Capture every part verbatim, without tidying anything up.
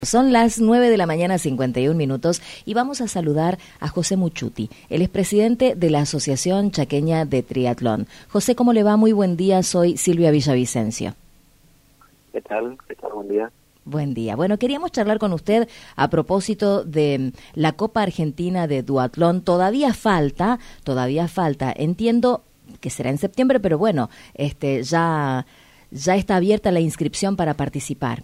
Son las nueve de la mañana, cincuenta y un minutos, y vamos a saludar a José Muchuti. Él es presidente de la Asociación Chaqueña de Triatlón. José, ¿cómo le va? Muy buen día, soy Silvia Villavicencio. ¿Qué tal? ¿Qué tal? Buen día. Buen día. Bueno, queríamos charlar con usted a propósito de la Copa Argentina de Duatlón. Todavía falta, todavía falta. Entiendo que será en septiembre, pero bueno, este, ya, ya está abierta la inscripción para participar.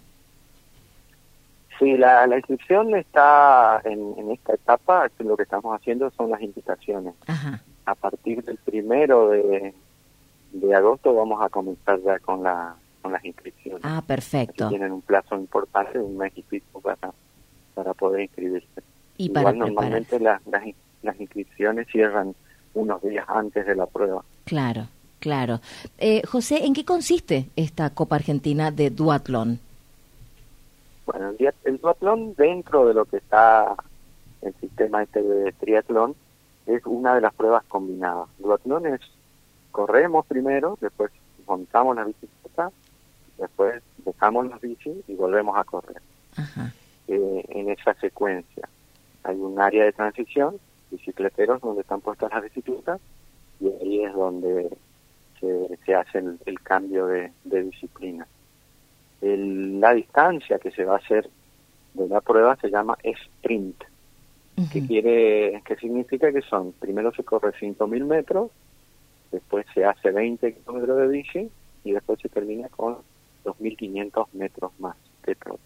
Sí, la, la inscripción está en, en esta etapa. Lo que estamos haciendo son las invitaciones. Ajá. A partir del primero de, de agosto vamos a comenzar ya con la con las inscripciones. Ah, perfecto. Así tienen un plazo importante, un mes y pico para, para poder inscribirse. Y para Igual normalmente la, las, las inscripciones cierran unos días antes de la prueba. Claro, claro. Eh, José, ¿en qué consiste esta Copa Argentina de Duatlón? Bueno, el, el duatlón, dentro de lo que está el sistema este de triatlón, es una de las pruebas combinadas. Duatlón es, corremos primero, después montamos la bicicleta, después dejamos las bicis y volvemos a correr. Ajá. Eh, en esa secuencia hay un área de transición, bicicleteros donde están puestas las bicicletas, y ahí es donde se, se hace el, el cambio de, de disciplina. El, la distancia que se va a hacer de la prueba se llama sprint, uh-huh. que quiere, que significa que son, primero se corre cinco mil metros, después se hace veinte kilómetros de bici y después se termina con dos mil quinientos metros más de trote.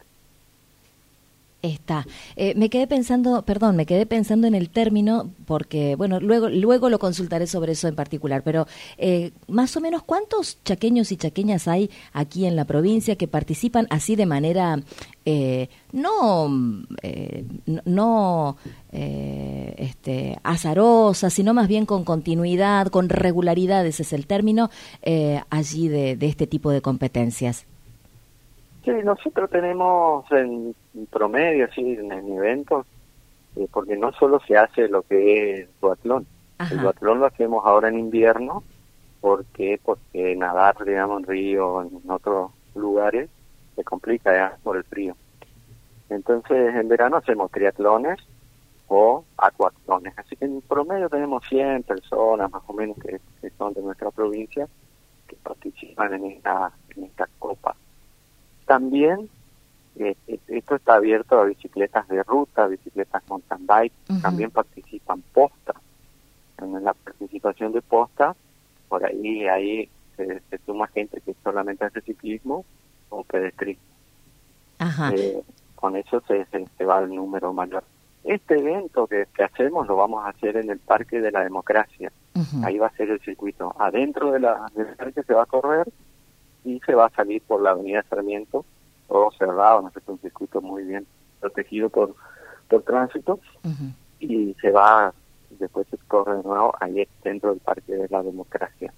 Está. Eh, me quedé pensando, perdón, me quedé pensando en el término, porque, bueno, luego luego lo consultaré sobre eso en particular, pero eh, más o menos, ¿cuántos chaqueños y chaqueñas hay aquí en la provincia que participan así de manera, eh, no, eh, no eh, este, azarosa, sino más bien con continuidad, con regularidad, ese es el término, eh, allí de, de este tipo de competencias? Sí, nosotros tenemos en promedio, así, en, en eventos, eh, porque no solo se hace lo que es duatlón. Ajá. El duatlón lo hacemos ahora en invierno, porque porque nadar, digamos, en río, en otros lugares, se complica ya por el frío. Entonces, en verano hacemos triatlones o acuatlones. Así que en promedio tenemos cien personas, más o menos, que, que son de nuestra provincia, que participan en esta, en esta copa. También eh, esto está abierto a bicicletas de ruta, bicicletas mountain bike, uh-huh. También participan postas. En la participación de postas, por ahí ahí se, se suma gente que solamente hace ciclismo o pedestrismo. Ajá. Eh, con eso se, se, se va al número mayor. Este evento que, que hacemos lo vamos a hacer en el Parque de la Democracia. Uh-huh. Ahí va a ser el circuito. Adentro de la, del parque se va a correr y se va a salir por la avenida Sarmiento, todo cerrado, no sé, es un circuito muy bien protegido por por tránsito, uh-huh. Y se va, después se corre de nuevo ahí dentro del Parque de la Democracia.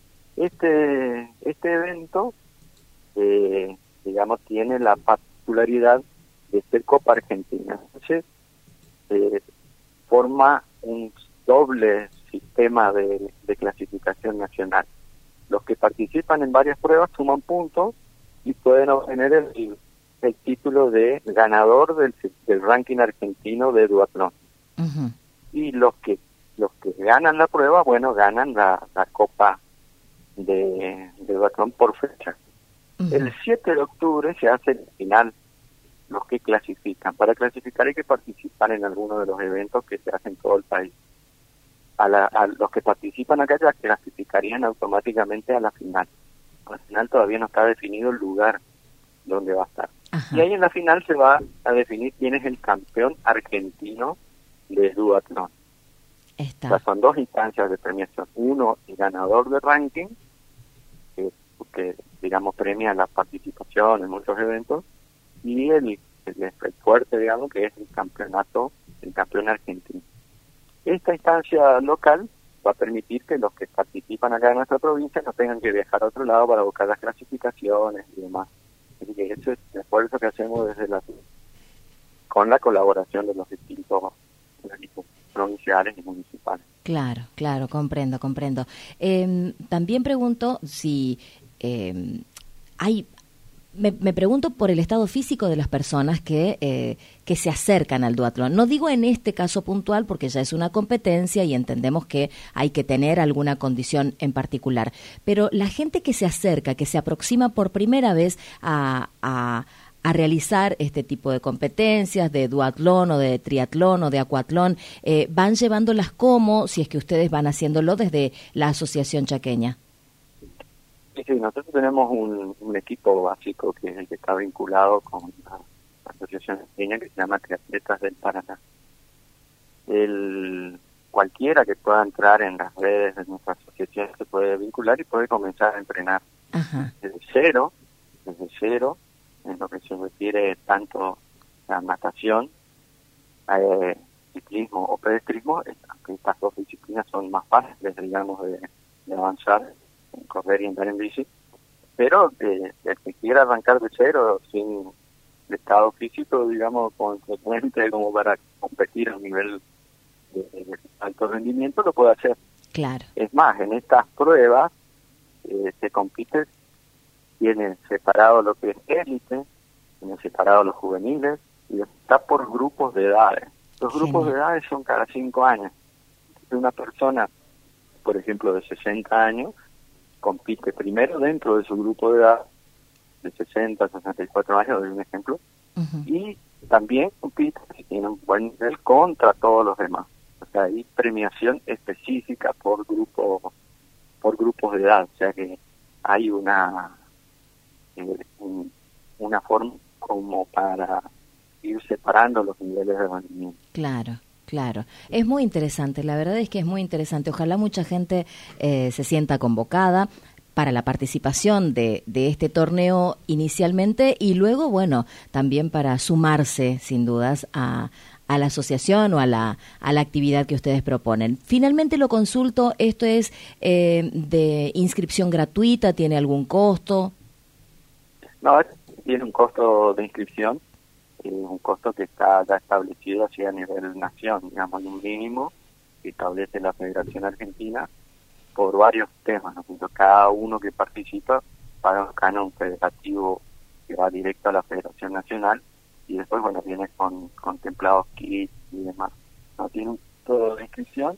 Este este evento, eh, digamos, tiene la particularidad de ser Copa Argentina. Entonces, eh, forma un doble sistema de, de clasificación nacional. Los que participan en varias pruebas suman puntos y pueden obtener el, el título de ganador del, del ranking argentino de duatlón. Uh-huh. Y los que los que ganan la prueba, bueno, ganan la, la copa de, de duatlón por fecha. Uh-huh. El siete de octubre se hace el final, los que clasifican. Para clasificar hay que participar en alguno de los eventos que se hacen en todo el país. A, la, a los que participan acá ya clasificarían automáticamente a la final. A la final todavía no está definido el lugar donde va a estar. Ajá. Y ahí en la final se va a definir quién es el campeón argentino de duatlón. Está. O sea, son dos instancias de premiación. Uno, el ganador de ranking, que, que digamos premia la participación en muchos eventos, y el, el, el fuerte, digamos, que es el campeonato, el campeón argentino. Esta instancia local va a permitir que los que participan acá en nuestra provincia no tengan que viajar a otro lado para buscar las clasificaciones y demás. Así que eso es el esfuerzo que hacemos desde la con la colaboración de los distintos organismos provinciales y municipales. Claro, claro, comprendo, comprendo. Eh, también pregunto si eh, hay Me, me pregunto por el estado físico de las personas que, eh, que se acercan al duatlón. No digo en este caso puntual porque ya es una competencia y entendemos que hay que tener alguna condición en particular, pero la gente que se acerca, que se aproxima por primera vez a, a, a realizar este tipo de competencias de duatlón o de triatlón o de acuatlón, eh, ¿van llevándolas como si es que ustedes van haciéndolo desde la Asociación Chaqueña? Sí, nosotros tenemos un, un equipo básico que es el que está vinculado con la asociación chaqueña que se llama Triatletas del Paraná. El, cualquiera que pueda entrar en las redes de nuestra asociación se puede vincular y puede comenzar a entrenar. Ajá. Desde cero, desde cero, en lo que se refiere tanto a natación, eh, ciclismo o pedestrismo, aunque estas dos disciplinas son más fáciles, digamos, de, de avanzar, en correr y andar en bici, pero eh, el que quiera arrancar de cero sin estado físico, digamos, consecuente como para competir a un nivel de, de alto rendimiento, lo puede hacer. Claro. Es más, en estas pruebas eh, se compite, tienen separado lo que es élite, tienen separado los juveniles, y está por grupos de edades. Los Genial. Grupos de edades son cada cinco años. Una persona, por ejemplo, de sesenta años, compite primero dentro de su grupo de edad, de sesenta, sesenta y cuatro años, doy un ejemplo, uh-huh. y también compite, si tiene un buen nivel, contra todos los demás. O sea, hay premiación específica por grupo, por grupos de edad, o sea que hay una, eh, un, una forma como para ir separando los niveles de rendimiento. Claro. Claro, es muy interesante, la verdad es que es muy interesante. Ojalá mucha gente eh, se sienta convocada para la participación de, de este torneo inicialmente y luego, bueno, también para sumarse, sin dudas, a, a la asociación o a la, a la actividad que ustedes proponen. Finalmente lo consulto, ¿esto es eh, de inscripción gratuita? ¿Tiene algún costo? No, tiene un costo de inscripción. Eh, un costo que está ya establecido así a nivel nación, digamos, un mínimo que establece la Federación Argentina por varios temas, ¿no? Cada uno que participa paga un canon federativo que va directo a la Federación Nacional y después, bueno, viene con contemplados kits y demás. No tiene un costo de inscripción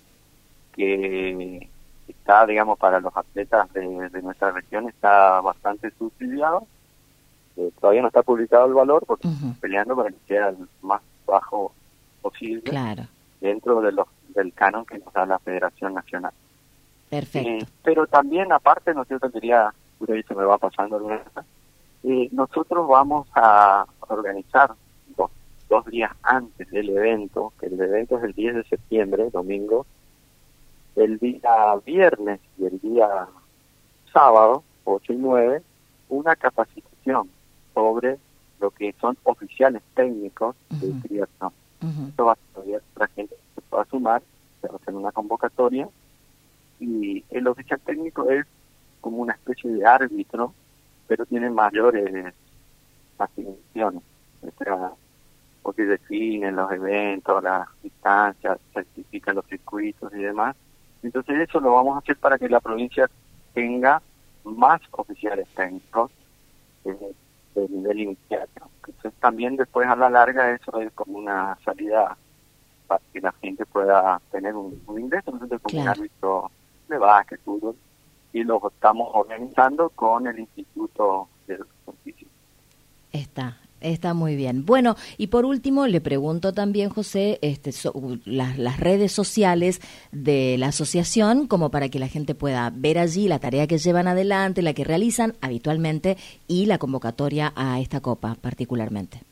que está, digamos, para los atletas de, de nuestra región está bastante subsidiado. Eh, todavía no está publicado el valor porque uh-huh. estamos peleando para que sea el más bajo posible, claro, dentro de los del canon que nos da la Federación Nacional. Perfecto. Eh, pero también, aparte, no sé, yo quería, por se me va pasando alguna cosa, eh, nosotros vamos a organizar dos, dos días antes del evento, que el evento es el diez de septiembre, domingo, el día viernes y el día sábado, ocho y nueve, una capacitación sobre lo que son oficiales técnicos uh-huh. de triatlón. Uh-huh. Esto va a estudiar para gente que se pueda sumar, se va a hacer una convocatoria, y el oficial técnico es como una especie de árbitro, pero tiene mayores asignaciones, o sea, porque definen los eventos, las distancias, certifican los circuitos y demás. Entonces eso lo vamos a hacer para que la provincia tenga más oficiales técnicos de, de nivel inicial. Entonces también después a la larga eso es como una salida para que la gente pueda tener un, un ingreso. Entonces como claro. un árbitro de básquet, fútbol, y lo estamos organizando con el Instituto de Justicia. Está. Está muy bien. Bueno, y por último le pregunto también, José, este, so, las, las redes sociales de la asociación, como para que la gente pueda ver allí la tarea que llevan adelante, la que realizan habitualmente y la convocatoria a esta copa particularmente.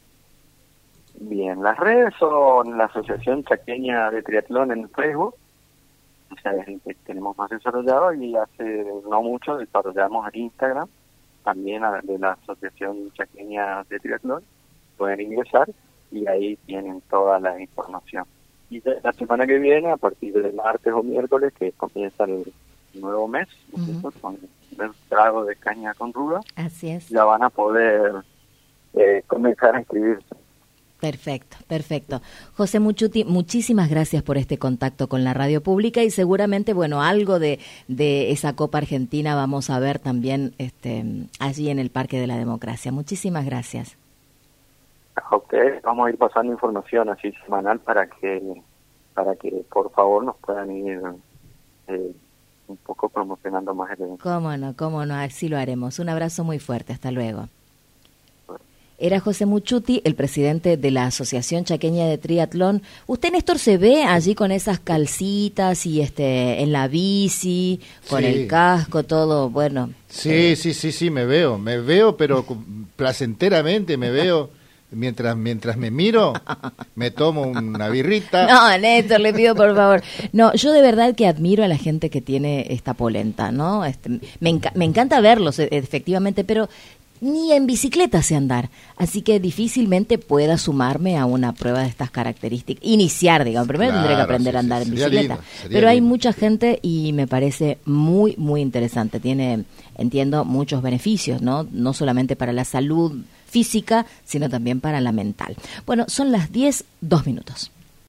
Bien, las redes son la Asociación Chaqueña de Triatlón en Facebook, o sea, es el que tenemos más desarrollado, y hace no mucho desarrollamos el Instagram, también de la Asociación Chaqueña de Triatlón. Pueden ingresar y ahí tienen toda la información. Y la semana que viene, a partir del martes o miércoles, que comienza el nuevo mes, uh-huh. con el trago de caña con ruda, así es, ya van a poder eh, comenzar a inscribirse. Perfecto, perfecto. José Muchuti, muchísimas gracias por este contacto con la radio pública y seguramente, bueno, algo de, de esa Copa Argentina vamos a ver también este, allí en el Parque de la Democracia. Muchísimas gracias. Ok, vamos a ir pasando información así semanal para que, para que por favor nos puedan ir eh, un poco promocionando más el evento. Cómo no, cómo no, así lo haremos. Un abrazo muy fuerte, hasta luego. Era José Muchuti, el presidente de la Asociación Chaqueña de Triatlón. ¿Usted, Néstor, se ve allí con esas calcitas y este en la bici, con sí. el casco, todo, bueno? Sí, eh. sí, sí, sí, me veo, me veo, pero placenteramente me veo. Mientras mientras me miro, me tomo una birrita. No, Néstor, le pido por favor. No, yo de verdad que admiro a la gente que tiene esta polenta, ¿no? Este, me, enca- me encanta verlos, efectivamente, pero ni en bicicleta sé andar, así que difícilmente pueda sumarme a una prueba de estas características. Iniciar, digamos, primero claro, tendré que aprender sí, a andar sí, en bicicleta, lindo, pero lindo. Hay mucha gente y me parece muy, muy interesante. Tiene, entiendo, muchos beneficios, ¿no? No solamente para la salud física, sino también para la mental. Bueno, son las diez, dos minutos.